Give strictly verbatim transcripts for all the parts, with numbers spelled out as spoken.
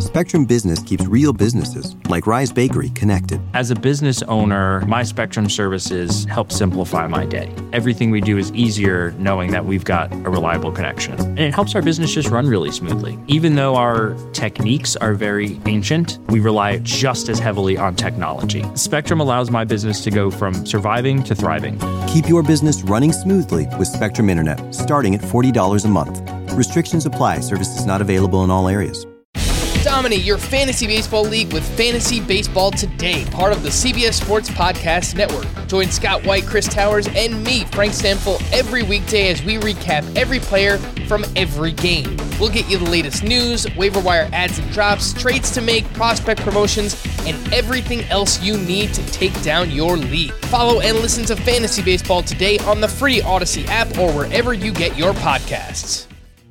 Spectrum Business keeps real businesses, like Rise Bakery, connected. As a business owner, my Spectrum services help simplify my day. Everything we do is easier knowing that we've got a reliable connection. And it helps our business just run really smoothly. Even though our techniques are very ancient, we rely just as heavily on technology. Spectrum allows my business to go from surviving to thriving. Keep your business running smoothly with Spectrum Internet, starting at forty dollars a month. Restrictions apply. Services not available in all areas. Dominate your fantasy baseball league with Fantasy Baseball Today, part of the C B S Sports Podcast Network. Join Scott White, Chris Towers, and me, Frank Stanfill, every weekday as we recap every player from every game. We'll get you the latest news, waiver wire ads and drops, trades to make, prospect promotions, and everything else you need to take down your league. Follow and listen to Fantasy Baseball Today on the free Odyssey app or wherever you get your podcasts.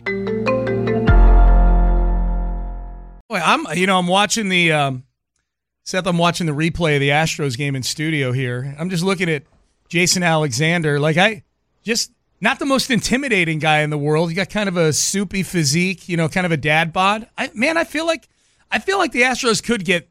I'm, you know, I'm watching the, um, Seth, I'm watching the replay of the Astros game in studio here. I'm just looking at Jason Alexander. Like, I just, not the most intimidating guy in the world. He got kind of a soupy physique, you know, kind of a dad bod. I, man, I feel like, I feel like the Astros could get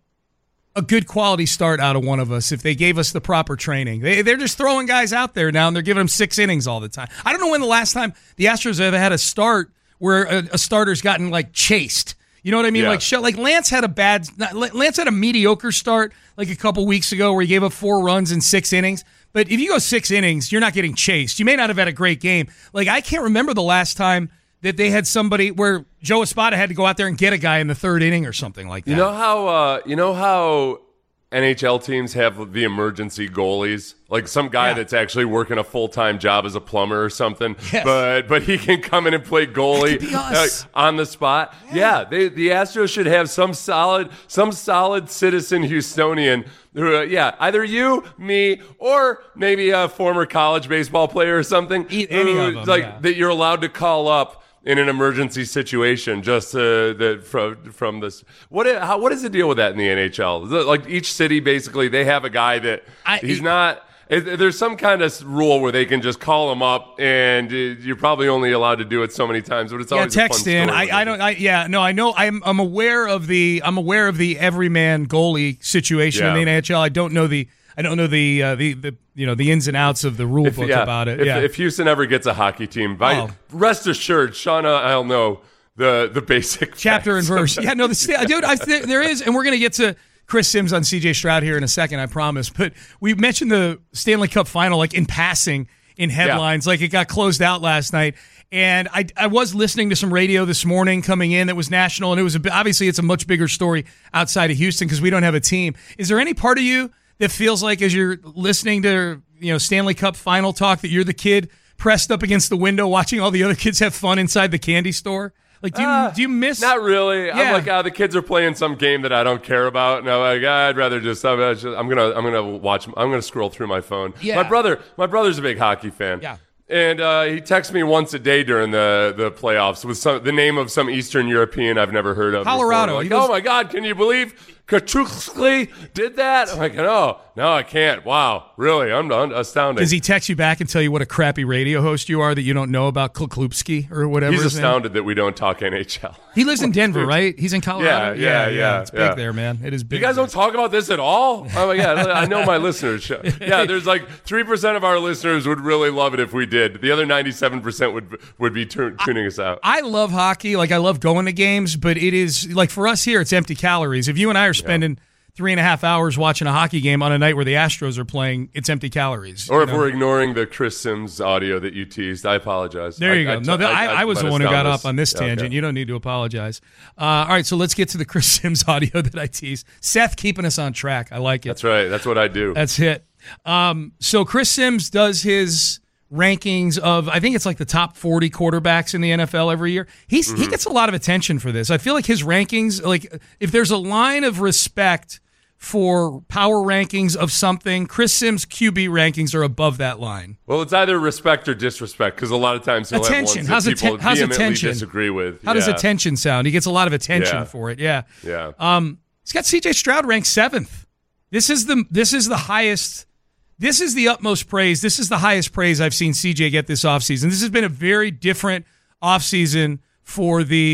a good quality start out of one of us if they gave us the proper training. They, they're just throwing guys out there now, and they're giving them six innings all the time. I don't know when the last time the Astros have ever had a start where a, a starter's gotten, like, chased. You know what I mean? Yeah. Like, like Lance had a bad, Lance had a mediocre start like a couple weeks ago where he gave up four runs in six innings. But if you go six innings, you're not getting chased. You may not have had a great game. Like, I can't remember the last time that they had somebody where Joe Espada had to go out there and get a guy in the third inning or something like that. You know how, uh, you know how N H L teams have the emergency goalies? Like some guy Yeah. that's actually working a full-time job as a plumber or something, Yes. but but he can come in and play goalie That could be us. uh, on the spot. Yeah, they, the Astros should have some solid some solid citizen Houstonian. Who, uh, yeah, either you, me, or maybe a former college baseball player or something. E- any who, of them, like yeah. that you're allowed to call up in an emergency situation, just uh, the, from from this. What i- how, what is the deal with that in the N H L? Is it like each city basically they have a guy that I- he's not. Is- There's some kind of rule where they can just call him up, and uh, you're probably only allowed to do it so many times. But it's Yeah, always text a fun in. story. I, I don't. I yeah. No, I know. I'm I'm aware of the I'm aware of the everyman goalie situation in Yeah. the N H L. I don't know the I don't know the uh, the the you know the ins and outs of the rule If- book yeah, about it. If, yeah. if Houston ever gets a hockey team, by, Oh. rest assured, Shauna, I'll know the the basic Chapter and facts. verse. Yeah, no, the sta- dude, I, there, there is, and we're gonna get to Chris Sims on C J Stroud here in a second, I promise. But we mentioned the Stanley Cup final like in passing in headlines, like it got closed out last night. And I, I was listening to some radio this morning coming in that was national, and it was a, bi- obviously it's a much bigger story outside of Houston because we don't have a team. Is there any part of you that feels like as you're listening to you know Stanley Cup final talk that you're the kid pressed up against the window watching all the other kids have fun inside the candy store? Like, do you, Uh, do you miss? Not really. Yeah. I'm like, ah, the kids are playing some game that I don't care about, and I'm like, ah, I'd rather just, I'm just, I'm gonna, I'm gonna watch, I'm gonna scroll through my phone. Yeah. My brother, my brother's a big hockey fan. Yeah. And uh, he texts me once a day during the, the playoffs with some the name of some Eastern European I've never heard of. Colorado. before. He Like, goes- oh my God, can you believe Kachuskli did that? I'm like, no, no, I can't. Wow, really, I'm, I'm astounded. Does he text you back and tell you what a crappy radio host you are that you don't know about Klubski or whatever? He's his name? astounded that we don't talk N H L. He lives in Denver, right? He's in Colorado. Yeah, yeah, yeah, It's big yeah. there, man. It is big. You guys there. don't talk about this at all? Oh my God, I know my listeners. Yeah, there's like three percent of our listeners would really love it if we did. The other ninety-seven percent would would be tu- tuning us out. I love hockey. Like, I love going to games, but it is, like, for us here, it's empty calories. If you and I are spending three and a half hours watching a hockey game on a night where the Astros are playing, it's empty calories. Or you if know? we're ignoring the Chris Sims audio that you teased, I apologize. There you I, go. I, no, that, I, I, was let the us one who down got this. up on this Yeah, tangent. okay. You don't need to apologize. Uh, all right, so let's get to the Chris Sims audio that I teased. Seth keeping us on track. I like it. That's right. That's what I do. That's it. Um, so Chris Sims does his rankings of, I think it's like the top forty quarterbacks in the N F L every year. He's Mm-hmm. he gets a lot of attention for this. I feel like his rankings, like if there's a line of respect for power rankings of something, Chris Sims' Q B rankings are above that line. Well, it's either respect or disrespect because a lot of times he'll Attention. have How's ones that people atten- how's vehemently attention? disagree with. How does Yeah. attention sound? He gets a lot of attention Yeah. for it. Yeah. Yeah. Um, he's got C J Stroud ranked seventh. This is the this is the highest. This is the utmost praise. This is the highest praise I've seen C J get this offseason. This has been a very different offseason for the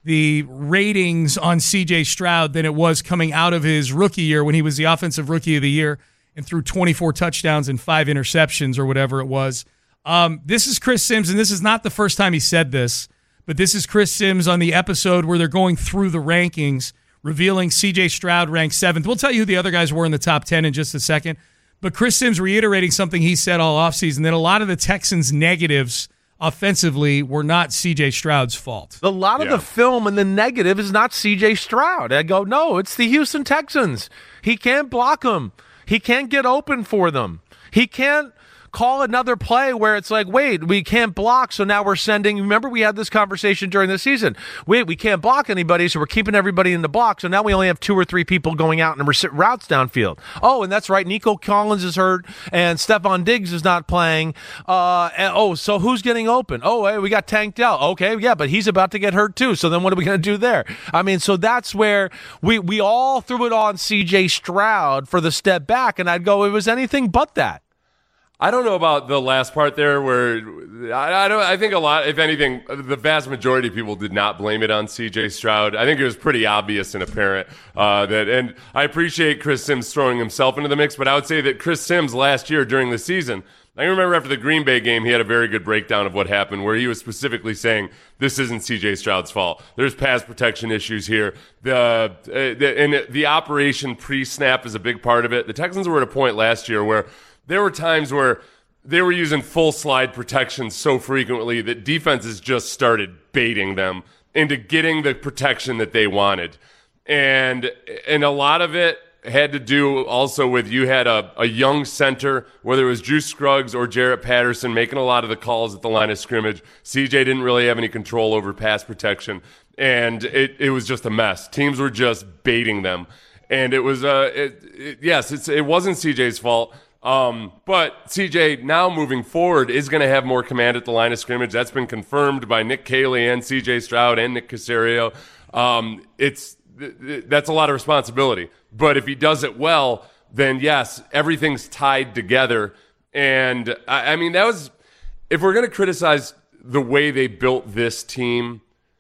the ratings on C J Stroud than it was coming out of his rookie year when he was the offensive rookie of the year and threw twenty-four touchdowns and five interceptions or whatever it was. Um, this is Chris Sims, and this is not the first time he said this, but this is Chris Sims on the episode where they're going through the rankings, revealing C J Stroud ranked seventh. We'll tell you who the other guys were in the top ten in just a second. But Chris Sims reiterating something he said all offseason, that a lot of the Texans' negatives offensively were not C J Stroud's fault. A lot of Yeah. the film and the negative is not C J Stroud. I go, no, it's the Houston Texans. He can't block them. He can't get open for them. He can't call another play where it's like, wait, we can't block, so now we're sending. Remember, we had this conversation during the season. Wait, we can't block anybody, so we're keeping everybody in the block, so now we only have two or three people going out and routes downfield. Oh, and that's right, Nico Collins is hurt, and Stephon Diggs is not playing. Uh, and, oh, so who's getting open? Oh, hey, we got Tank Dell. Okay, yeah, but he's about to get hurt too, so then what are we going to do there? I mean, so that's where we, we all threw it on C J Stroud for the step back, and I'd go, it was anything but that. I don't know about the last part there where I, I don't I think a lot, if anything, the vast majority of people did not blame it on C J Stroud. I think it was pretty obvious and apparent uh, that, and I appreciate Chris Sims throwing himself into the mix, but I would say that Chris Sims last year during the season, I remember after the Green Bay game, he had a very good breakdown of what happened where he was specifically saying, this isn't C J Stroud's fault. There's pass protection issues here. The, uh, the and the operation pre-snap is a big part of it. The Texans were at a point last year where there were times where they were using full slide protection so frequently that defenses just started baiting them into getting the protection that they wanted. And and a lot of it had to do also with you had a, a young center, whether it was Drew Scruggs or Jarrett Patterson, making a lot of the calls at the line of scrimmage. C J didn't really have any control over pass protection, and it, it was just a mess. Teams were just baiting them. And it was, uh, it, it, yes, it's, it wasn't C J's fault. Um, but C J now moving forward is going to have more command at the line of scrimmage. That's been confirmed by Nick Caley and C J Stroud and Nick Caserio. Um, it's, th- th- that's a lot of responsibility, but if he does it well, then yes, everything's tied together. And I, I mean, that was, if we're going to criticize the way they built this team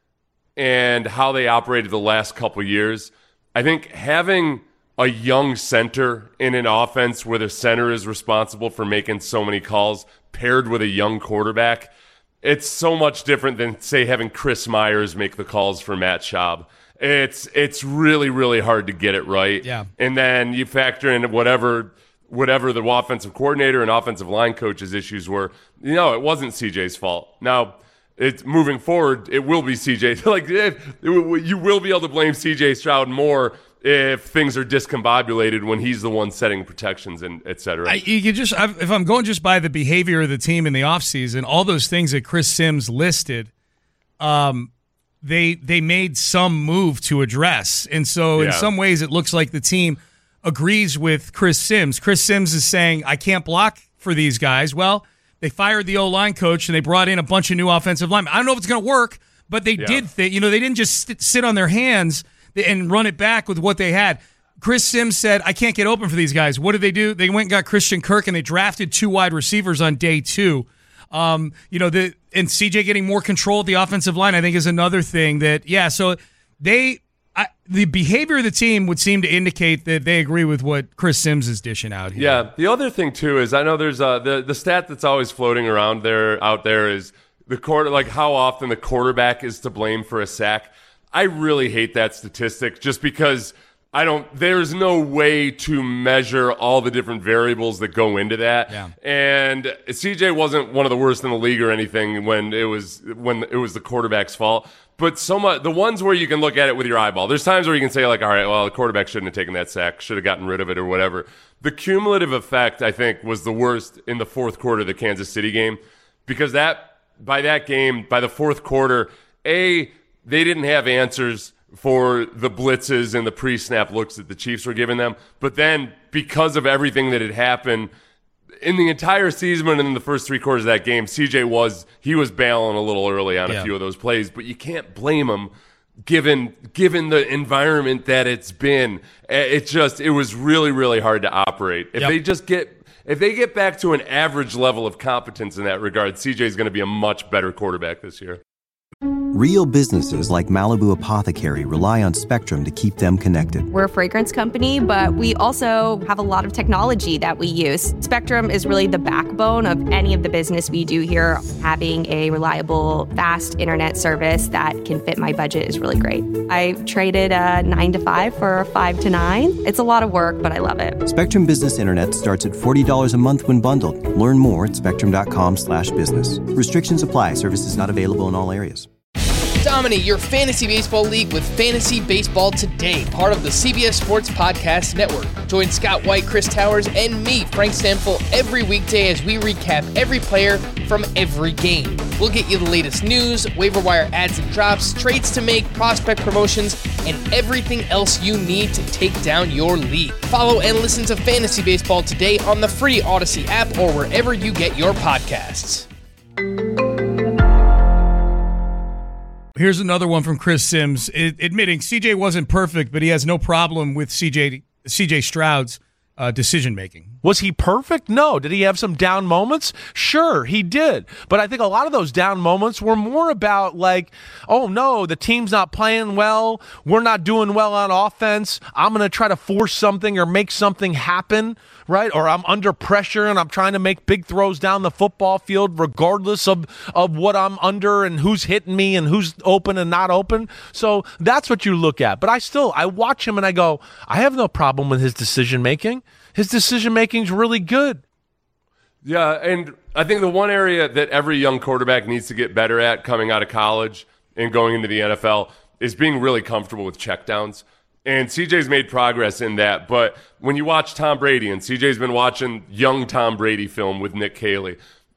and how they operated the last couple years, I think having a young center in an offense where the center is responsible for making so many calls paired with a young quarterback, it's so much different than, say, having Chris Myers make the calls for Matt Schaub. It's it's really, really hard to get it right. Yeah. And then you factor in whatever whatever the offensive coordinator and offensive line coach's issues were. You know, it wasn't C J's fault. Now, it's moving forward, it will be C J. Like, it, it, you will be able to blame C J Stroud more if things are discombobulated when he's the one setting protections and et cetera. I, you just, if I'm going just by the behavior of the team in the offseason, all those things that Chris Sims listed, um, they they made some move to address. And so in Yeah. some ways it looks like the team agrees with Chris Sims. Chris Sims is saying, I can't block for these guys. Well, they fired the O-line coach and they brought in a bunch of new offensive linemen. I don't know if it's going to work, but they Yeah. did. Th- you know, they didn't just sit, sit on their hands and run it back with what they had. Chris Sims said, I can't get open for these guys. What did they do? They went and got Christian Kirk, and they drafted two wide receivers on day two. Um, you know, the and C J getting more control of the offensive line, I think, is another thing that, yeah, so they I, the behavior of the team would seem to indicate that they agree with what Chris Sims is dishing out here. Yeah, the other thing, too, is I know there's uh, the, the stat that's always floating around there out there is the quarter, like how often the quarterback is to blame for a sack. I really hate that statistic just because I don't, there's no way to measure all the different variables that go into that. Yeah. And C J wasn't one of the worst in the league or anything when it was, when it was the quarterback's fault. But so much, the ones where you can look at it with your eyeball, there's times where you can say like, all right, well, the quarterback shouldn't have taken that sack, should have gotten rid of it or whatever. The cumulative effect, I think, was the worst in the fourth quarter of the Kansas City game because that, by that game, by the fourth quarter, A, they didn't have answers for the blitzes and the pre-snap looks that the Chiefs were giving them. But then because of everything that had happened in the entire season and in the first three quarters of that game, C J was, he was bailing a little early on Yeah. a few of those plays, but you can't blame him given, given the environment that it's been. It just, it was really, really hard to operate. If Yep. they just get, if they get back to an average level of competence in that regard, C J is going to be a much better quarterback this year. Real businesses like Malibu Apothecary rely on Spectrum to keep them connected. We're a fragrance company, but we also have a lot of technology that we use. Spectrum is really the backbone of any of the business we do here. Having a reliable, fast internet service that can fit my budget is really great. I traded a nine to five for a five to nine. It's a lot of work, but I love it. Spectrum Business Internet starts at forty dollars a month when bundled. Learn more at spectrum.com slash business. Restrictions apply. Services not available in all areas. Dominate your fantasy baseball league with Fantasy Baseball Today, part of the C B S Sports Podcast Network. Join Scott White, Chris Towers, and me, Frank Stanfill, every weekday as we recap every player from every game. We'll get you the latest news, waiver wire ads and drops, trades to make, prospect promotions, and everything else you need to take down your league. Follow and listen to Fantasy Baseball Today on the free Odyssey app or wherever you get your podcasts. Here's another one from Chris Sims, admitting C J wasn't perfect, but he has no problem with C J C J Stroud's uh, decision-making. Was he perfect? No. Did he have some down moments? Sure, he did. But I think a lot of those down moments were more about like, oh, no, the team's not playing well. We're not doing well on offense. I'm going to try to force something or make something happen, right? Or I'm under pressure and I'm trying to make big throws down the football field regardless of, of what I'm under and who's hitting me and who's open and not open. So that's what you look at. But I still, I watch him and I go, I have no problem with his decision-making. His decision-making is really good. Yeah, and I think the one area that every young quarterback needs to get better at coming out of college and going into the N F L is being really comfortable with checkdowns. And C J's made progress in that. But when you watch Tom Brady, and C J's been watching young Tom Brady film with Nick Caley,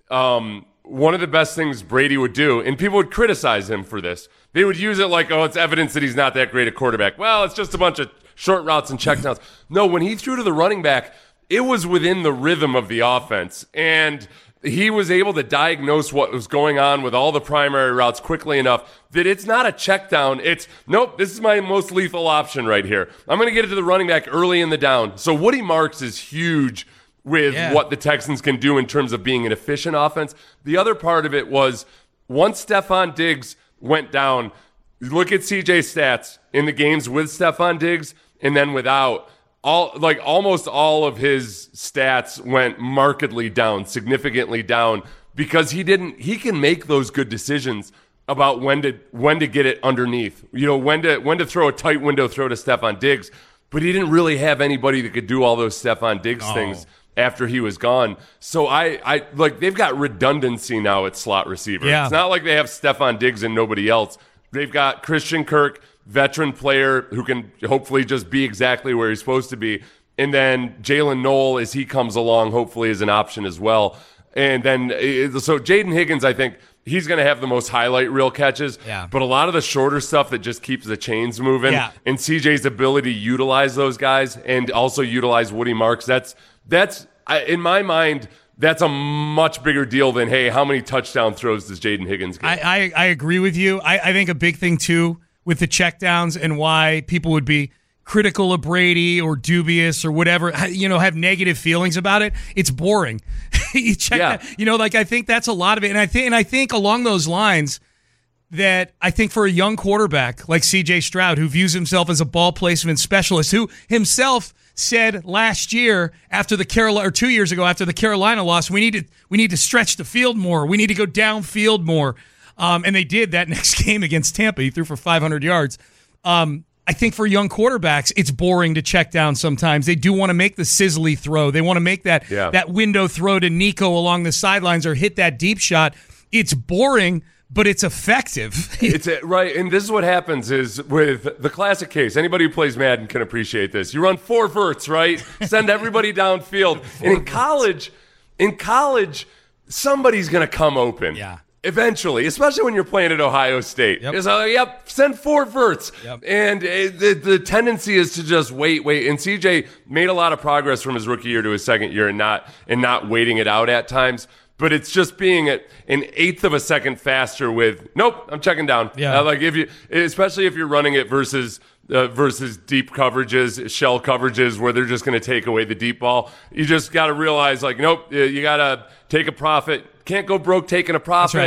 um, one of the best things Brady would do, and people would criticize him for this, they would use it like, oh, it's evidence that he's not that great a quarterback. Well, it's just a bunch of short routes and checkdowns. No, when he threw to the running back, it was within the rhythm of the offense. And he was able to diagnose what was going on with all the primary routes quickly enough that it's not a check down. It's, nope, this is my most lethal option right here. I'm going to get it to the running back early in the down. So Woody Marks is huge with yeah. what the Texans can do in terms of being an efficient offense. The other part of it was once Stephon Diggs went down, look at C J's stats in the games with Stephon Diggs and then without. All like almost all of his stats went markedly down, significantly down, because he didn't. He can make those good decisions about when to when to get it underneath. You know, when to when to throw a tight window throw to Stephon Diggs. But he didn't really have anybody that could do all those Stephon Diggs oh. things after he was gone. So I, I like they've got redundancy now at slot receiver. Yeah. It's not like they have Stephon Diggs and nobody else. They've got Christian Kirk, veteran player who can hopefully just be exactly where he's supposed to be. And then Jalen Noel, as he comes along, hopefully is an option as well. And then, so Jaden Higgins, I think he's going to have the most highlight reel catches. Yeah. But a lot of the shorter stuff that just keeps the chains moving. Yeah. And C J's ability to utilize those guys and also utilize Woody Marks, that's, that's in my mind, that's a much bigger deal than, hey, how many touchdown throws does Jaden Higgins get? I, I, I agree with you. I, I think a big thing, too, with the checkdowns and why people would be critical of Brady or dubious or whatever, you know, have negative feelings about it. It's boring. you check yeah. that, you know, like I think that's a lot of it. And I think, and I think along those lines that I think for a young quarterback like C J Stroud, who views himself as a ball placement specialist, who himself said last year after the Carolina, or two years ago after the Carolina loss, we need to we need to stretch the field more. We need to go downfield more. Um, and they did that next game against Tampa. He threw for five hundred yards. Um, I think for young quarterbacks, it's boring to check down sometimes. They do want to make the sizzly throw. They want to make that yeah. that window throw to Nico along the sidelines or hit that deep shot. It's boring, but it's effective. It's a, right, and this is what happens is with the classic case. Anybody who plays Madden can appreciate this. You run four verts, right? Send everybody downfield. And in college, in college, somebody's going to come open. Yeah. Eventually, especially when you're playing at Ohio State. Yep. It's like, yep, send four verts. Yep. And it, the, the tendency is to just wait, wait. And C J made a lot of progress from his rookie year to his second year and not and not waiting it out at times. But it's just being at an eighth of a second faster with, nope, I'm checking down. Yeah. Uh, like if you, especially if you're running it versus uh, versus deep coverages, shell coverages where they're just going to take away the deep ball. You just got to realize, like, nope, you got to take a profit. Can't go broke taking a profit. That's right.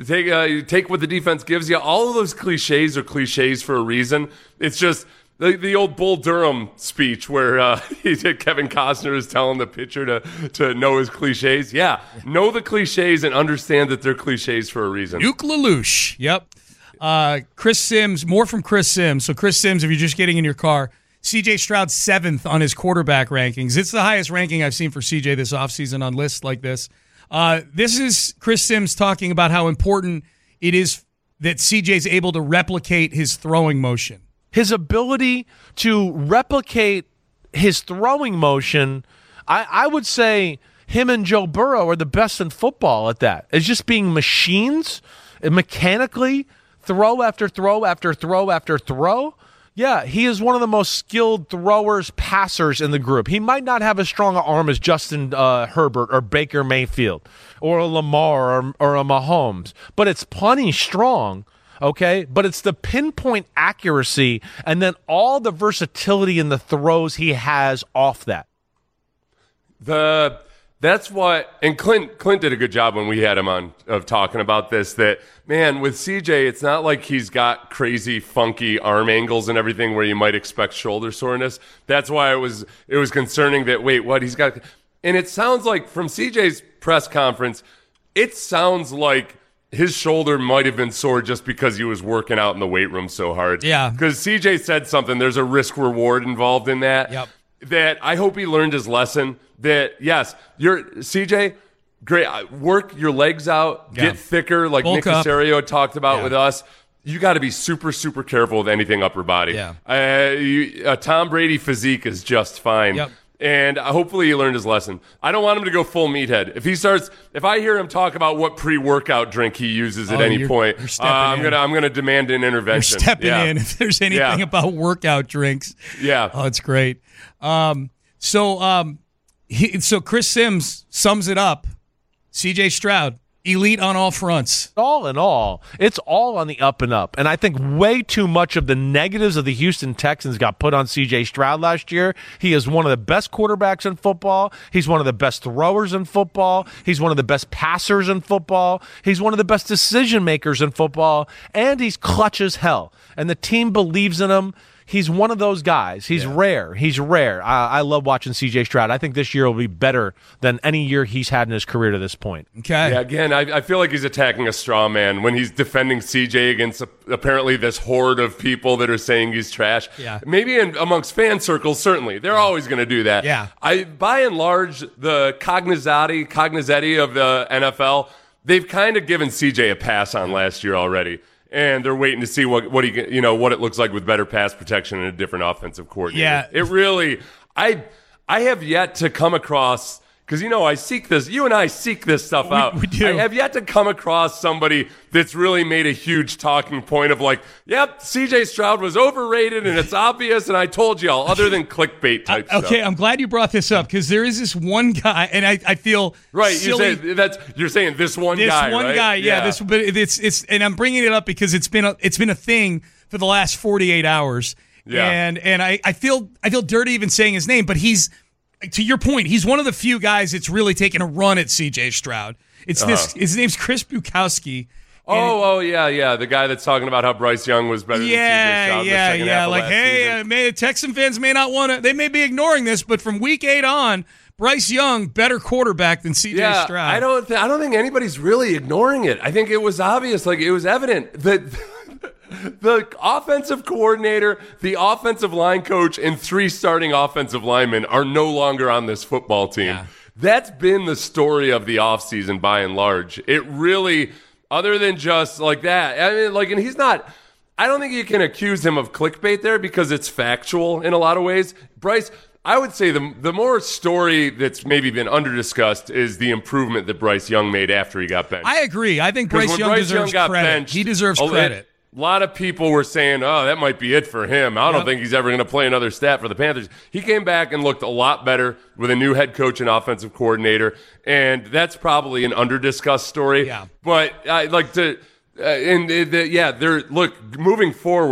take uh, you take what the defense gives you. All of those cliches are cliches for a reason. It's just the, the old Bull Durham speech where uh, he did, Kevin Costner is telling the pitcher to, to know his cliches. Yeah, know the cliches and understand that they're cliches for a reason. Duke Lelouch. Yep. Uh, Chris Sims, more from Chris Sims. So Chris Sims, if you're just getting in your car, C J Stroud seventh on his quarterback rankings. It's the highest ranking I've seen for C J this offseason on lists like this. Uh, this is Chris Sims talking about how important it is that C J's able to replicate his throwing motion. His ability to replicate his throwing motion, I, I would say him and Joe Burrow are the best in football at that. It's just being machines, mechanically, throw after throw after throw after throw. Yeah, he is one of the most skilled throwers, passers in the group. He might not have as strong an arm as Justin uh, Herbert or Baker Mayfield or a Lamar or, or a Mahomes, but it's plenty strong. Okay, but it's the pinpoint accuracy and then all the versatility in the throws he has off that. The that's what, and Clint Clint did a good job when we had him on of talking about this. That man with C J, it's not like he's got crazy funky arm angles and everything where you might expect shoulder soreness. That's why it was it was concerning that wait, what he's got, and it sounds like from C J's press conference, it sounds like his shoulder might have been sore just because he was working out in the weight room so hard. Yeah. Because C J said something, there's a risk reward involved in that. Yep. That I hope he learned his lesson. That, yes, you're C J, great. Work your legs out, Yeah. get thicker, like Bulk Nick up. Caserio talked about Yeah. with us. You got to be super, super careful with anything upper body. Yeah. Uh, you, a Tom Brady physique is just fine. Yep. And hopefully he learned his lesson. I don't want him to go full meathead. If he starts, if I hear him talk about what pre-workout drink he uses at Oh, any you're- point, you're uh, stepping I'm in. gonna I'm gonna demand an You're intervention. stepping Yeah. in if there's anything Yeah. about workout drinks. Yeah. Oh, it's great. Um, so, um, he, so Chris Sims sums it up. C J Stroud, elite on all fronts. All in all, it's all on the up and up. And I think way too much of the negatives of the Houston Texans got put on C J Stroud last year. He is one of the best quarterbacks in football. He's one of the best throwers in football. He's one of the best passers in football. He's one of the best decision makers in football. And he's clutch as hell. And the team believes in him. He's one of those guys. He's Yeah. rare. He's rare. I, I love watching C J Stroud. I think this year will be better than any year he's had in his career to this point. Okay. Yeah, again, I, I feel like he's attacking a straw man when he's defending C J against a, apparently this horde of people that are saying he's trash. Yeah. Maybe in, amongst fan circles, certainly. They're always going to do that. Yeah. I, by and large, the cognizati, cognizetti of the N F L, they've kind of given C J a pass on last year already. And they're waiting to see what, what he, you know, what it looks like with better pass protection and a different offensive coordinator. Yeah. It really, I, I have yet to come across, because, you know, I seek this, you and I seek this stuff out. we do. I have yet to come across somebody that's really made a huge talking point of like, yep, C J Stroud was overrated and it's obvious and I told y'all, other than clickbait type stuff. Okay, I'm glad you brought this up because there is this one guy, and I, I feel Right, silly. you say that's you're saying this one this guy, one right? guy, yeah, This, but it's it's, and I'm bringing it up because it's been a, it's been a thing for the last forty-eight hours. Yeah. and and I, I feel I feel dirty even saying his name, but he's, to your point, he's one of the few guys that's really taken a run at C J Stroud. It's this. Uh-huh. His name's Chris Bukowski. and Oh, oh yeah, yeah. The guy that's talking about how Bryce Young was better than C J Yeah, Stroud. the yeah, second yeah. half of Like, last hey, season. uh, may, Texan fans may not want to. They may be ignoring this, but from week eight on, Bryce Young better quarterback than C J yeah, Stroud. I don't. Th- I don't think anybody's really ignoring it. I think it was obvious. Like it was evident that the offensive coordinator, the offensive line coach, and three starting offensive linemen are no longer on this football team. Yeah. That's been the story of the offseason by and large. It really, other than just like that, I mean, like, and he's not. I don't think you can accuse him of clickbait there because it's factual in a lot of ways. Bryce, I would say the the more story that's maybe been under-discussed is the improvement that Bryce Young made after he got benched. I agree. I think 'Cause Bryce when Young Bryce deserves Young got credit. benched, he deserves a- credit. A lot of people were saying, oh, that might be it for him. I don't Yep. think he's ever going to play another stat for the Panthers. He came back and looked a lot better with a new head coach and offensive coordinator, and that's probably an under-discussed story. Yeah. But I like to, uh, and uh, the, yeah, they're look moving forward.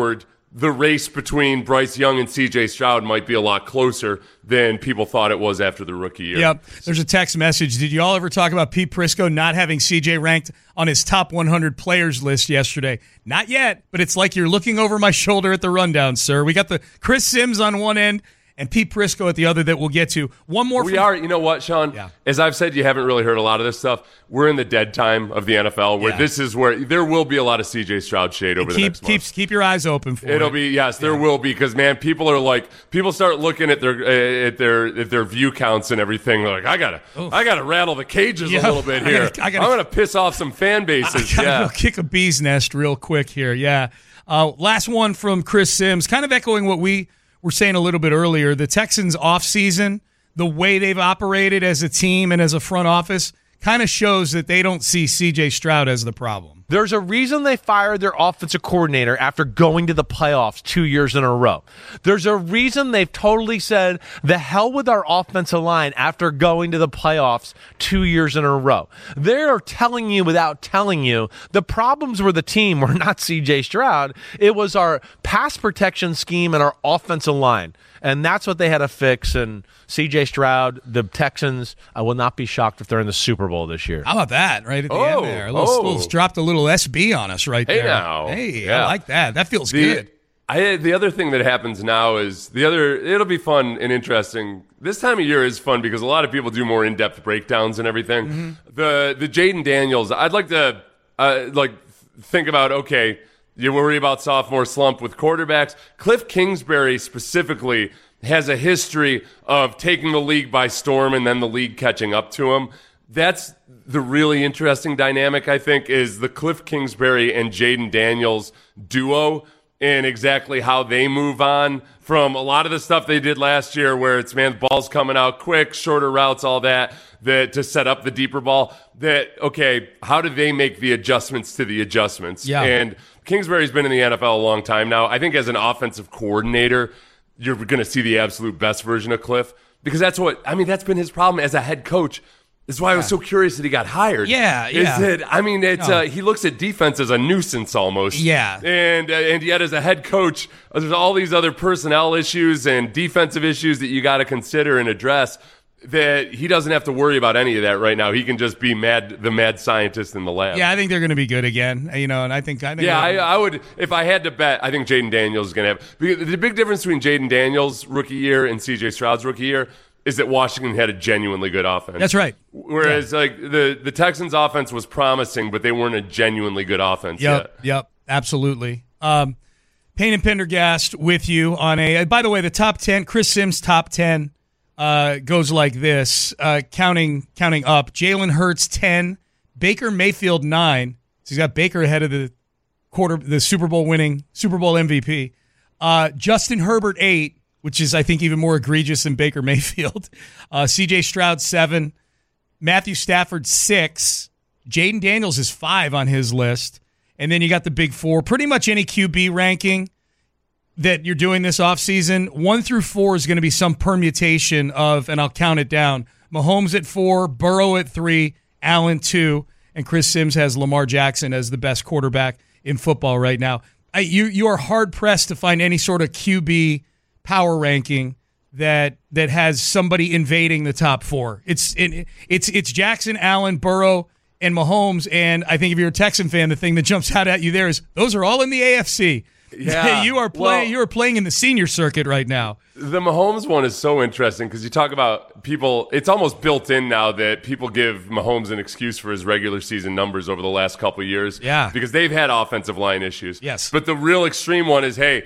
the race between Bryce Young and C J Stroud might be a lot closer than people thought it was after the rookie year. Yep. There's a text message. Did you all ever talk about Pete Prisco not having C J ranked on his top one hundred players list yesterday? Not yet, but it's like you're looking over my shoulder at the rundown, sir. We got the Chris Sims on one end and Pete Prisco at the other that we'll get to. One more. We from- are, you know what, Sean? Yeah. As I've said, you haven't really heard a lot of this stuff. We're in the dead time of the N F L where Yeah. this is where there will be a lot of C J Stroud shade over keep, the next month. Keep, keep your eyes open for It'll it. be, yes, there will be, because, man, people are like, people start looking at their uh, at their at their view counts and everything. They're like, I gotta, Oof. I gotta rattle the cages Yeah. a little bit I here. gotta- I gotta- I'm gonna piss off some fan I bases. gotta Yeah. go kick a bee's nest real quick here. Yeah. Uh, last one from Chris Sims, kind of echoing what we were saying a little bit earlier. The Texans' offseason, the way they've operated as a team and as a front office, kind of shows that they don't see C J Stroud as the problem. There's a reason they fired their offensive coordinator after going to the playoffs two years in a row. There's a reason they've totally said, the hell with our offensive line after going to the playoffs two years in a row. They're telling you without telling you the problems with the team were not C J Stroud. It was our pass protection scheme and our offensive line. And that's what they had to fix. And C J Stroud, the Texans, I will not be shocked if they're in the Super Bowl this year. How about that right at the Oh, end there? A little, oh. little dropped a little S B on us right Hey there. now. Hey, Yeah. I like that. That feels The, good. I, the other thing that happens now is the other. It'll be fun and interesting. This time of year is fun because a lot of people do more in-depth breakdowns and everything. Mm-hmm. The the Jaden Daniels. I'd like to uh, like think about. Okay, you worry about sophomore slump with quarterbacks. Cliff Kingsbury specifically has a history of taking the league by storm and then the league catching up to him. That's the really interesting dynamic, I think, is the Cliff Kingsbury and Jaden Daniels duo and exactly how they move on from a lot of the stuff they did last year where it's, man, the ball's coming out quick, shorter routes, all that, that to set up the deeper ball. That, okay, how do they make the adjustments to the adjustments? Yeah. And Kingsbury's been in the N F L a long time now. I think as an offensive coordinator, you're going to see the absolute best version of Cliff because that's what, I mean, that's been his problem as a head coach. That's why I was so curious that he got hired. Yeah, Is yeah. that, I mean, it's No. uh, he looks at defense as a nuisance almost. Yeah. And uh, and yet as a head coach, uh, there's all these other personnel issues and defensive issues that you got to consider and address that he doesn't have to worry about any of that right now. He can just be mad, the mad scientist in the lab. Yeah, I think they're going to be good again. You know, and I think I think Yeah, I, they're- I would, if I had to bet, I think Jaden Daniels is going to have, because the big difference between Jaden Daniels' rookie year and C J Stroud's rookie year is that Washington had a genuinely good offense. That's right. Whereas like the, the Texans' offense was promising, but they weren't a genuinely good offense Yep, yet. yep, absolutely. Um, Payne and Pendergast with you on a. By the way, the top ten, Chris Sims' top ten uh, goes like this, uh, counting counting up. Jalen Hurts ten, Baker Mayfield nine. So he's got Baker ahead of the quarter, the Super Bowl winning Super Bowl M V P. Uh, Justin Herbert eight, which is I think even more egregious than Baker Mayfield. Uh, C J Stroud seven, Matthew Stafford six, Jaden Daniels is five on his list. And then you got the big four. Pretty much any Q B ranking that you're doing this offseason, one through four is going to be some permutation of, and I'll count it down, Mahomes at four, Burrow at three, Allen two, and Chris Sims has Lamar Jackson as the best quarterback in football right now. I, you you are hard-pressed to find any sort of Q B power ranking that that has somebody invading the top four. It's it, it's it's Jackson, Allen, Burrow, and Mahomes, and I think if you're a Texan fan, the thing that jumps out at you there is those are all in the A F C. Yeah. you are playing. Well- you are playing in the senior circuit right now. The Mahomes one is so interesting because you talk about people, it's almost built in now that people give Mahomes an excuse for his regular season numbers over the last couple of years. Yeah. Because they've had offensive line issues. Yes. But the real extreme one is, hey,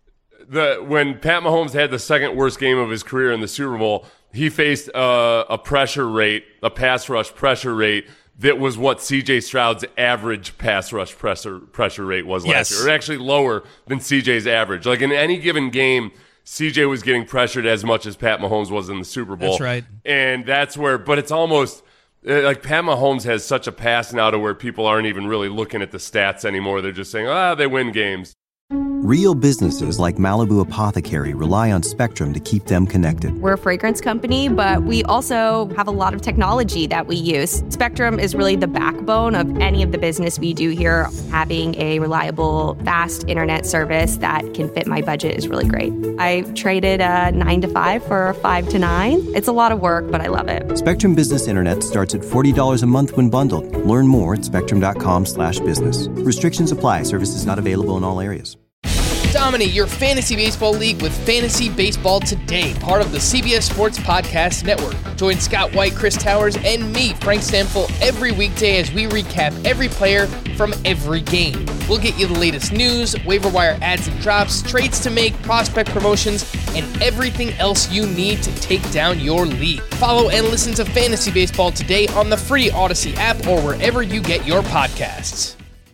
the when Pat Mahomes had the second worst game of his career in the Super Bowl, he faced a, a pressure rate, a pass rush pressure rate that was what C J Stroud's average pass rush pressure pressure rate was last Yes. year. Or actually lower than C J's average. Like in any given game, C J was getting pressured as much as Pat Mahomes was in the Super Bowl. That's right. And that's where, but it's almost uh, like Pat Mahomes has such a pass now to where people aren't even really looking at the stats anymore. They're just saying, ah, they win games. Real businesses like Malibu Apothecary rely on Spectrum to keep them connected. We're a fragrance company, but we also have a lot of technology that we use. Spectrum is really the backbone of any of the business we do here. Having a reliable, fast internet service that can fit my budget is really great. I traded a nine to five for a five to nine. It's a lot of work, but I love it. Spectrum Business Internet starts at forty dollars a month when bundled. Learn more at spectrum.com slash business. Restrictions apply. Services not available in all areas. Dominate your fantasy baseball league with Fantasy Baseball Today, part of the C B S Sports Podcast Network. Join Scott White, Chris Towers, and me, Frank Stanfill, every weekday as we recap every player from every game. We'll get you the latest news, waiver wire ads and drops, trades to make, prospect promotions, and everything else you need to take down your league. Follow and listen to Fantasy Baseball Today on the free Odyssey app or wherever you get your podcasts.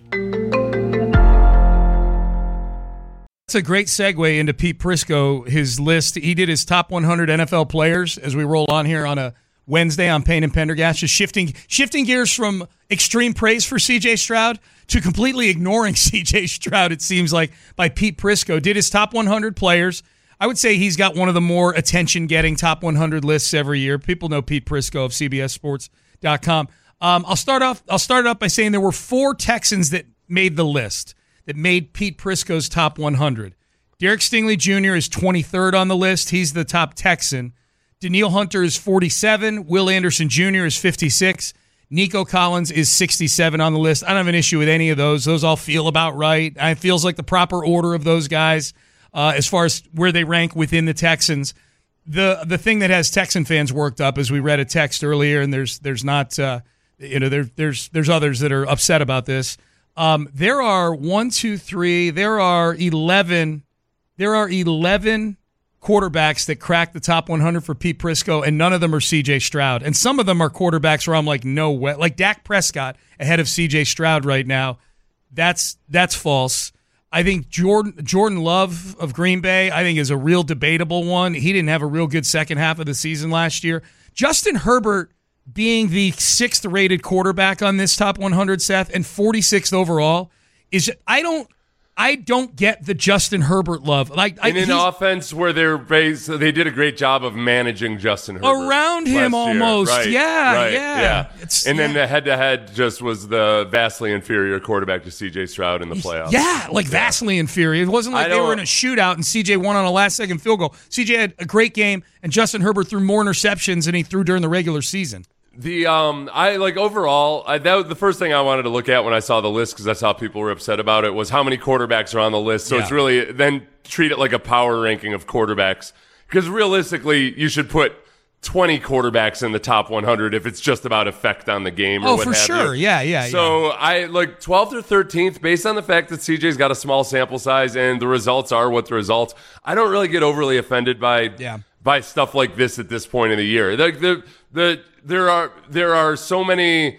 That's a great segue into Pete Prisco, his list. He did his top one hundred N F L players as we roll on here on a Wednesday on Payne and Pendergast, just shifting shifting gears from extreme praise for C J Stroud to completely ignoring C J Stroud, it seems like, by Pete Prisco. Did his top one hundred players. I would say he's got one of the more attention-getting top one hundred lists every year. People know Pete Prisco of C B S Sports dot com. Um, I'll start off. I'll start off by saying there were four Texans that made the list, that made Pete Prisco's top one hundred. Derek Stingley Junior is twenty-third on the list. He's the top Texan. Daniil Hunter is forty-seven. Will Anderson Junior is fifty-six. Nico Collins is sixty-seven on the list. I don't have an issue with any of those. Those all feel about right. It feels like the proper order of those guys uh, as far as where they rank within the Texans. The the thing that has Texan fans worked up is we read a text earlier, and there's there's not uh, you know there there's there's others that are upset about this. Um, there are one, two, three. There are eleven. There are eleven quarterbacks that cracked the top one hundred for Pete Prisco, and none of them are C J Stroud. And some of them are quarterbacks where I'm like, no way. Like Dak Prescott ahead of C J Stroud right now. That's that's false. I think Jordan Jordan Love of Green Bay, I think, is a real debatable one. He didn't have a real good second half of the season last year. Justin Herbert being the sixth-rated quarterback on this top one hundred, Seth, and forty-sixth overall, is I don't I don't get the Justin Herbert love. Like in an offense where they're based, they did a great job of managing Justin Herbert around him almost. Right, yeah, right, yeah, yeah. It's, and yeah. then the head-to-head just was the vastly inferior quarterback to C J Stroud in the playoffs. Yeah, like yeah. vastly inferior. It wasn't like they were in a shootout and C J won on a last-second field goal. C J had a great game, and Justin Herbert threw more interceptions than he threw during the regular season. The um, I like overall. I, that was the first thing I wanted to look at when I saw the list, because that's how people were upset about it, was how many quarterbacks are on the list. So yeah. it's really then treat it like a power ranking of quarterbacks, because realistically, you should put twenty quarterbacks in the top one hundred if it's just about effect on the game. Or oh, what for have sure, you. yeah, yeah. So yeah. I like twelfth or thirteenth, based on the fact that C J's got a small sample size and the results are what the results. I don't really get overly offended by yeah. by stuff like this at this point in the year. The the the There are there are so many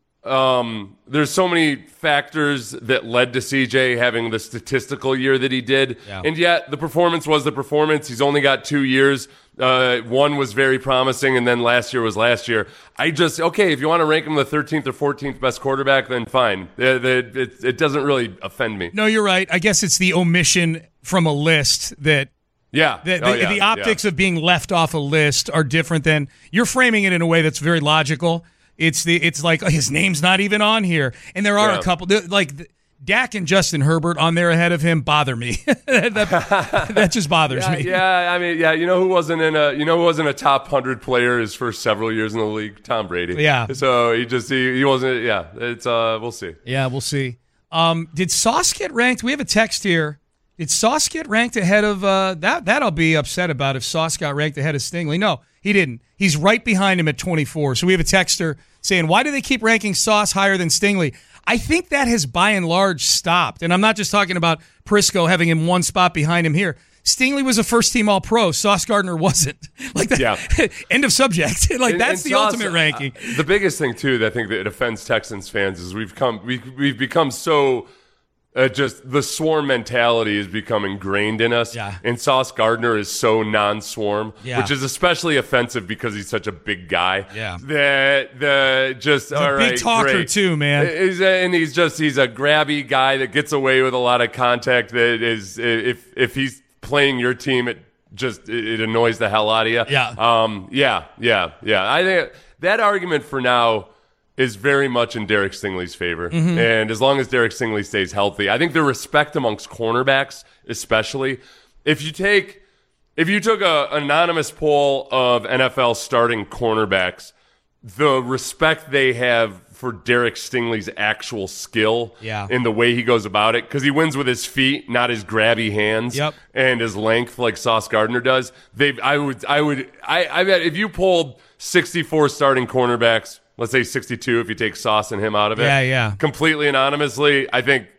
um, there's so many factors that led to C J having the statistical year that he did, yeah. and yet the performance was the performance. He's only got two years. Uh, one was very promising, and then last year was last year. I just okay if you want to rank him the thirteenth or fourteenth best quarterback, then fine. It, it, it, it doesn't really offend me. No, you're right. I guess it's the omission from a list that. Yeah. The, the, oh, yeah. the optics yeah. of being left off a list are different than you're framing it in a way that's very logical. It's the it's like oh, his name's not even on here, and there are yeah. a couple like Dak and Justin Herbert on there ahead of him bother me. that, that just bothers yeah, me. Yeah, I mean, yeah, you know who wasn't in a you know who wasn't a top hundred player his first several years in the league? Tom Brady. Yeah. So he just he, he wasn't. Yeah, it's uh we'll see. Yeah, we'll see. Um, did Sauce get ranked? We have a text here. Did Sauce get ranked ahead of uh, that? That I'll be upset about if Sauce got ranked ahead of Stingley. No, he didn't. He's right behind him at twenty-four. So we have a texter saying, why do they keep ranking Sauce higher than Stingley? I think that has by and large stopped. And I'm not just talking about Prisco having him one spot behind him here. Stingley was a first-team All-Pro. Sauce Gardner wasn't. Like that. Yeah. End of subject. Like and, that's and the Sauce, ultimate ranking. Uh, the biggest thing too that I think that offends Texans fans is we've come we we've become so. Uh, just the swarm mentality is becoming ingrained in us. Yeah. And Sauce Gardner is so non-swarm, Yeah. which is especially offensive because he's such a big guy. Yeah. That the just He's all a right, big talker great. too, man. He's a- and he's just he's a grabby guy that gets away with a lot of contact. That is, if if he's playing your team, it just it, it annoys the hell out of you. Yeah. Um. Yeah. Yeah. Yeah. I think that argument for now is very much in Derek Stingley's favor. Mm-hmm. And as long as Derek Stingley stays healthy, I think the respect amongst cornerbacks, especially, if you take if you took a anonymous poll of N F L starting cornerbacks, the respect they have for Derek Stingley's actual skill Yeah. in the way he goes about it, because he wins with his feet, not his grabby hands Yep. and his length like Sauce Gardner does. They, I would, I would, I, I bet if you pulled sixty-four starting cornerbacks, let's say sixty-two if you take Sauce and him out of it. Yeah, yeah. Completely anonymously, I think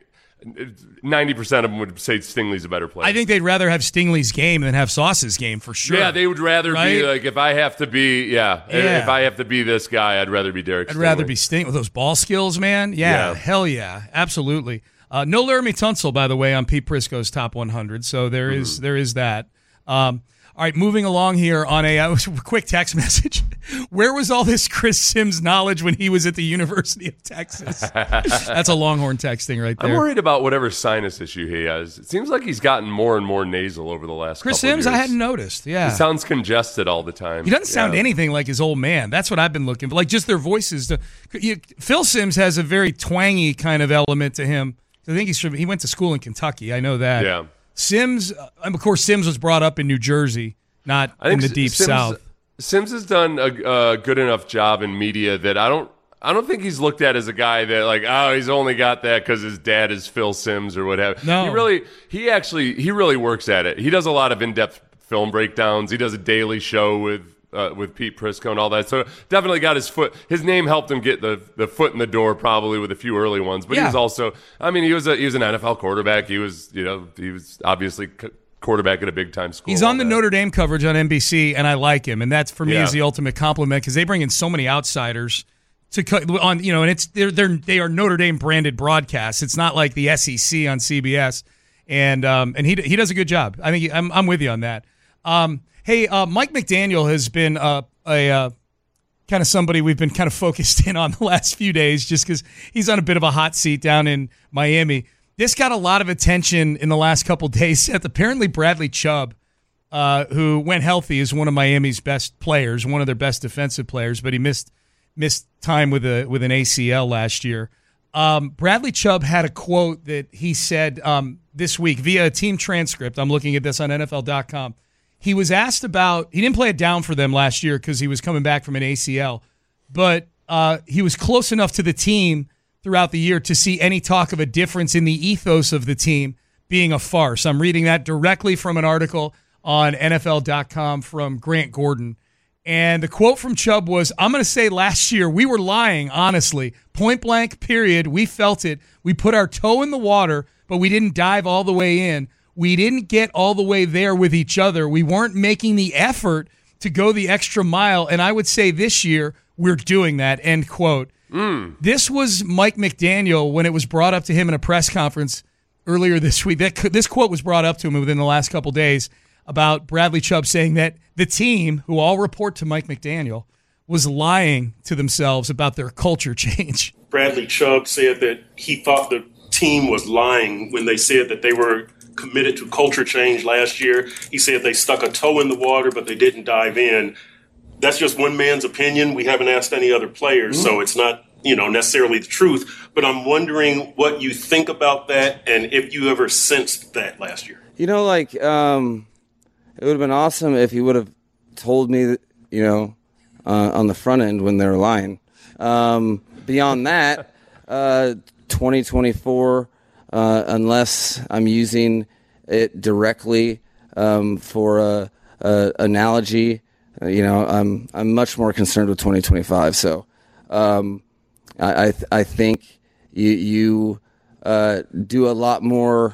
ninety percent of them would say Stingley's a better player. I think they'd rather have Stingley's game than have Sauce's game for sure. Yeah, they would rather Right? be like, if I have to be, yeah, Yeah. if I have to be this guy, I'd rather be Derek I'd Stingley. rather be Sting with those ball skills, man. Yeah, Yeah. hell yeah, absolutely. Uh, no Laramie Tunsil, by the way, on Pete Prisco's top one hundred. So there is Mm-hmm. there is that. Um, all right, moving along here on a uh, quick text message. Where was all this Chris Sims knowledge when he was at the University of Texas? That's a Longhorn texting right there. I'm worried about whatever sinus issue he has. It seems like he's gotten more and more nasal over the last Chris couple Sims, years. I hadn't noticed. Yeah. He sounds congested all the time. He doesn't sound Yeah. anything like his old man. That's what I've been looking for. Like just their voices. To, you, Phil Sims has a very twangy kind of element to him. I think he's from, he went to school in Kentucky. I know that. Yeah. Sims, uh, of course, Sims was brought up in New Jersey, not I in think the deep Sims, South. Sims has done a, a good enough job in media that I don't I don't think he's looked at as a guy that like, oh, he's only got that because his dad is Phil Sims or whatever. No. He really he actually he really works at it. He does a lot of in-depth film breakdowns. He does a daily show with uh, with Pete Prisco and all that. So definitely got his foot. His name helped him get the, the foot in the door probably with a few early ones. But Yeah. he was also, I mean, he was a he was an N F L quarterback. He was you know he was obviously c- quarterback at a big time school. He's all on the that. Notre Dame coverage on N B C, and I like him. And that's for me Yeah. is the ultimate compliment because they bring in so many outsiders to cut on. You know, and it's they're they're they are Notre Dame branded broadcasts. It's not like the S E C on C B S. And um and he he does a good job. I think he, I'm I'm with you on that. Um, hey, uh, Mike McDaniel has been uh, a uh, kind of somebody we've been kind of focused in on the last few days, just because he's on a bit of a hot seat down in Miami. This got a lot of attention in the last couple days. Seth, apparently Bradley Chubb, uh, who went healthy, is one of Miami's best players, one of their best defensive players, but he missed missed time with a with an A C L last year. Um, Bradley Chubb had a quote that he said um, this week via a team transcript. I'm looking at this on N F L dot com. He was asked about, he didn't play it down for them last year because he was coming back from an A C L, but uh, he was close enough to the team throughout the year to see any talk of a difference in the ethos of the team being a farce. I'm reading that directly from an article on N F L dot com from Grant Gordon. And the quote from Chubb was, I'm going to say last year, we were lying, honestly. Point blank, period. We felt it. We put our toe in the water, but we didn't dive all the way in. We didn't get all the way there with each other. We weren't making the effort to go the extra mile. And I would say this year, we're doing that, end quote. Mm. This was Mike McDaniel when it was brought up to him in a press conference earlier this week. That This quote was brought up to him within the last couple days about Bradley Chubb saying that the team, who all report to Mike McDaniel, was lying to themselves about their culture change. Bradley Chubb said that he thought the team was lying when they said that they were committed to culture change last year. He said they stuck a toe in the water, but they didn't dive in. That's just one man's opinion. We haven't asked any other players, mm-hmm. so it's not, you know, necessarily the truth. But I'm wondering what you think about that and if you ever sensed that last year. You know, like, um, it would have been awesome if he would have told me, that, you know, uh, on the front end when they were lying. Um, beyond that, uh, twenty twenty-four, uh, unless I'm using it directly um, for a, a analogy, uh, you know, I'm I'm much more concerned with twenty twenty-five. So um, I I, th- I think you you uh, do a lot more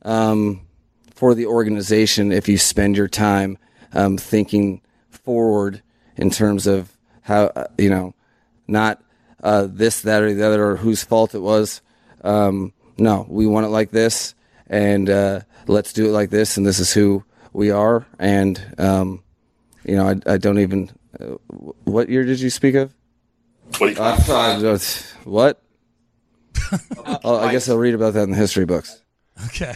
um, for the organization if you spend your time um, thinking forward in terms of how, uh, you know, not uh, this, that, or the other, or whose fault it was. Um, no, we want it like this, and uh, let's do it like this, and this is who we are. And, um, you know, I, I don't even uh, – what year did you speak of? twenty-five. Uh, what? oh, I guess I'll read about that in the history books. Okay.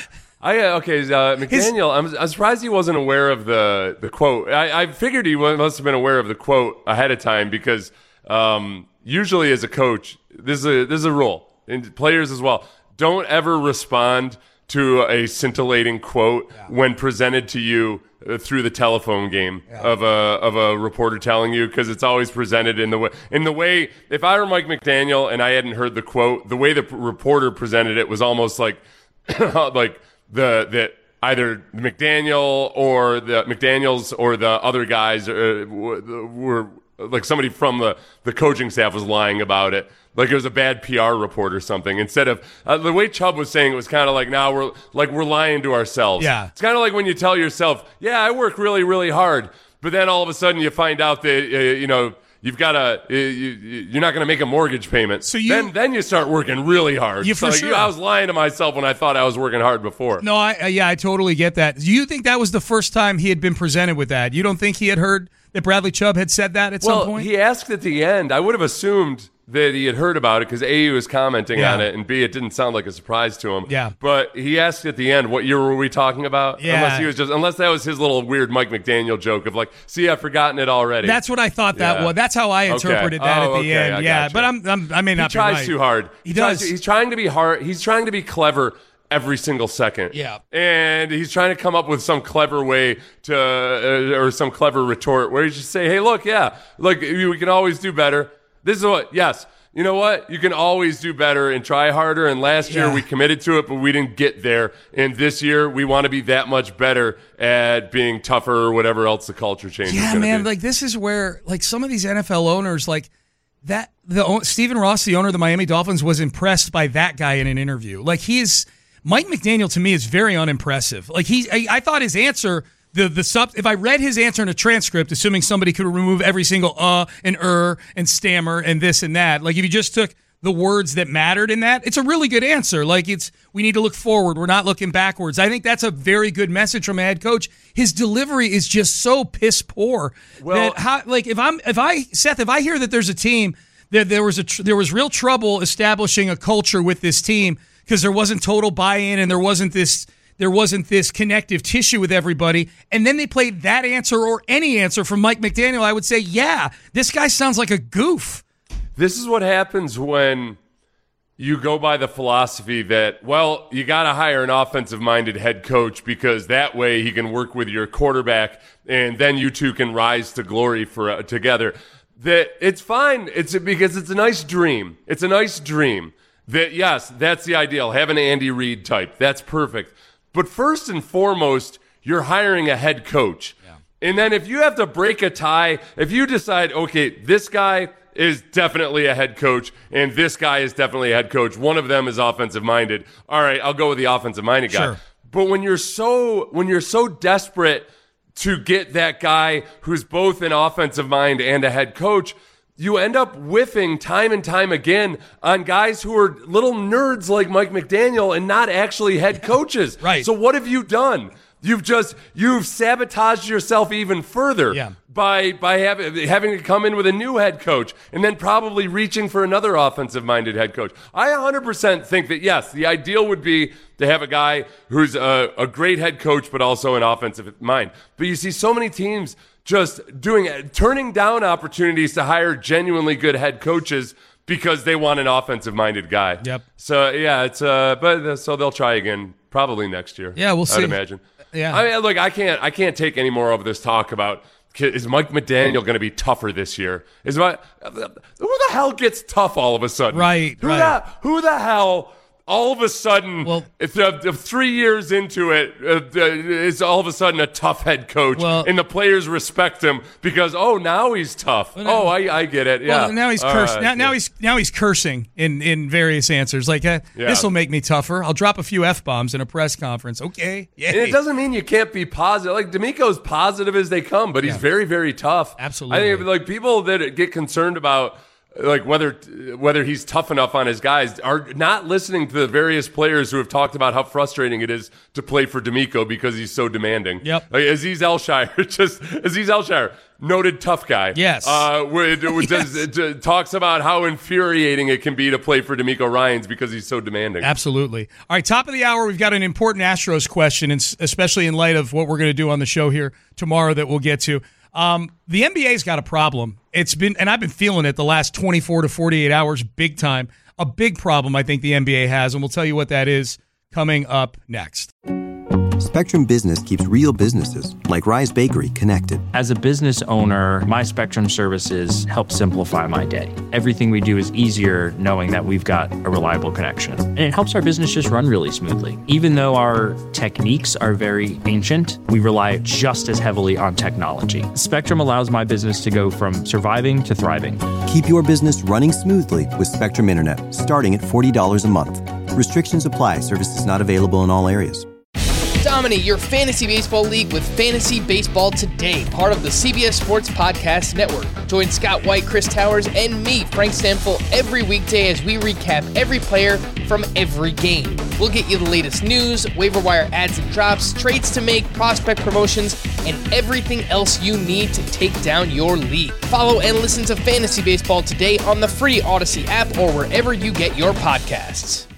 I uh, okay, uh, McDaniel. I'm, I'm surprised he wasn't aware of the the quote. I, I figured he must have been aware of the quote ahead of time because um, usually as a coach, this is a this is a rule, and players as well. Don't ever respond to a scintillating quote yeah. when presented to you uh, through the telephone game yeah. of a of a reporter telling you, because it's always presented in the way in the way. If I were Mike McDaniel and I hadn't heard the quote, the way the p- reporter presented it was almost like like. The that either McDaniel or the McDaniels or the other guys uh, were, were like somebody from the, the coaching staff was lying about it, like it was a bad P R report or something. Instead of uh, the way Chubb was saying, it was kind of like now we're like we're lying to ourselves. Yeah, it's kind of like when you tell yourself, "Yeah, I work really really hard," but then all of a sudden you find out that uh, you know. You've got to. You're not going to make a mortgage payment. So you, then, then you start working really hard. You for so like, sure. you, I was lying to myself when I thought I was working hard before. No, I uh, yeah, I totally get that. Do you think that was the first time he had been presented with that? You don't think he had heard that Bradley Chubb had said that at well, some point? He asked at the end. I would have assumed that he had heard about it because A, he was commenting yeah. on it, and B, it didn't sound like a surprise to him. Yeah. But he asked at the end, what year were we talking about? Yeah. Unless he was just, unless that was his little weird Mike McDaniel joke of like, see, I've forgotten it already. That's what I thought that yeah. was. That's how I interpreted okay. that oh, at the okay, end. I yeah, gotcha. but I'm, I'm I may not he tries be right. too hard. He, he does. Tries, he's trying to be hard. He's trying to be clever every single second. Yeah. And he's trying to come up with some clever way to, uh, or some clever retort where he just say, hey, look, yeah, look, we can always do better. This is what, yes. You know what? You can always do better and try harder. And last yeah. year we committed to it, but we didn't get there. And this year we want to be that much better at being tougher or whatever else the culture change is Yeah, gonna man. be. Like this is where like some of these N F L owners like that. The Stephen Ross, the owner of the Miami Dolphins, was impressed by that guy in an interview. Like he is Mike McDaniel to me is very unimpressive. Like he, I, I thought his answer. The the sub. If I read his answer in a transcript, assuming somebody could remove every single uh and er and stammer and this and that, like if you just took the words that mattered in that, it's a really good answer. Like it's we need to look forward. We're not looking backwards. I think that's a very good message from a head coach. His delivery is just so piss poor. Well, that how, like if I'm if I Seth, if I hear that there's a team that there was a tr- there was real trouble establishing a culture with this team because there wasn't total buy-in and there wasn't this. There wasn't this connective tissue with everybody. And then they played that answer or any answer from Mike McDaniel. I would say, yeah, this guy sounds like a goof. This is what happens when you go by the philosophy that, well, you got to hire an offensive-minded head coach because that way he can work with your quarterback and then you two can rise to glory for uh, together. That it's fine. It's because it's a nice dream. It's a nice dream. That, yes, that's the ideal. Have an Andy Reid type. That's perfect. But first and foremost, you're hiring a head coach. Yeah. And then if you have to break a tie, if you decide, okay, this guy is definitely a head coach and this guy is definitely a head coach, one of them is offensive-minded, all right, I'll go with the offensive-minded guy. Sure. But when you're so when you're so desperate to get that guy who's both an offensive mind and a head coach, you end up whiffing time and time again on guys who are little nerds like Mike McDaniel and not actually head coaches. Right. So what have you done? You've just you've sabotaged yourself even further yeah. by by having having to come in with a new head coach and then probably reaching for another offensive-minded head coach. I one hundred percent think that, yes, the ideal would be to have a guy who's a, a great head coach but also an offensive mind. But you see so many teams just doing turning down opportunities to hire genuinely good head coaches because they want an offensive-minded guy. Yep. So yeah, it's uh, but so they'll try again probably next year. Yeah, we'll see. I'd imagine. Yeah. I mean, look, I can't, I can't take any more of this talk about is Mike McDaniel going to be tougher this year? Is my who the hell gets tough all of a sudden? Right. Who right. the who the hell? All of a sudden, well, if, uh, if three years into it, uh, is all of a sudden a tough head coach, well, and the players respect him because oh now he's tough. Well, oh, I, I get it. Yeah. Well, now he's cursing. Uh, now, now he's now he's cursing in, in various answers. Like uh, yeah. this will make me tougher. I'll drop a few f bombs in a press conference. Okay. Yeah. And it doesn't mean you can't be positive. Like D'Amico's positive as they come, but he's yeah. very very tough. Absolutely. I think like people that get concerned about. like whether whether he's tough enough on his guys, are not listening to the various players who have talked about how frustrating it is to play for D'Amico because he's so demanding. Yep. Like Aziz Elshire, just Aziz Elshire, noted tough guy. Yes. Uh, would, would, Yes. Does, d- talks about how infuriating it can be to play for D'Amico Ryans because he's so demanding. Absolutely. All right, top of the hour, we've got an important Astros question, and s- especially in light of what we're going to do on the show here tomorrow that we'll get to. Um, the N B A's got a problem. It's been, and I've been feeling it the last twenty-four to forty-eight hours, big time. A big problem I think the N B A has, and we'll tell you what that is coming up next. Spectrum Business keeps real businesses, like Rise Bakery, connected. As a business owner, my Spectrum services help simplify my day. Everything we do is easier knowing that we've got a reliable connection. And it helps our business just run really smoothly. Even though our techniques are very ancient, we rely just as heavily on technology. Spectrum allows my business to go from surviving to thriving. Keep your business running smoothly with Spectrum Internet, starting at forty dollars a month. Restrictions apply. Services not available in all areas. Dominate your fantasy baseball league with Fantasy Baseball Today, part of the C B S Sports Podcast Network. Join Scott White, Chris Towers, and me, Frank Stanfill, every weekday as we recap every player from every game. We'll get you the latest news, waiver wire ads and drops, trades to make, prospect promotions, and everything else you need to take down your league. Follow and listen to Fantasy Baseball Today on the free Odyssey app or wherever you get your podcasts.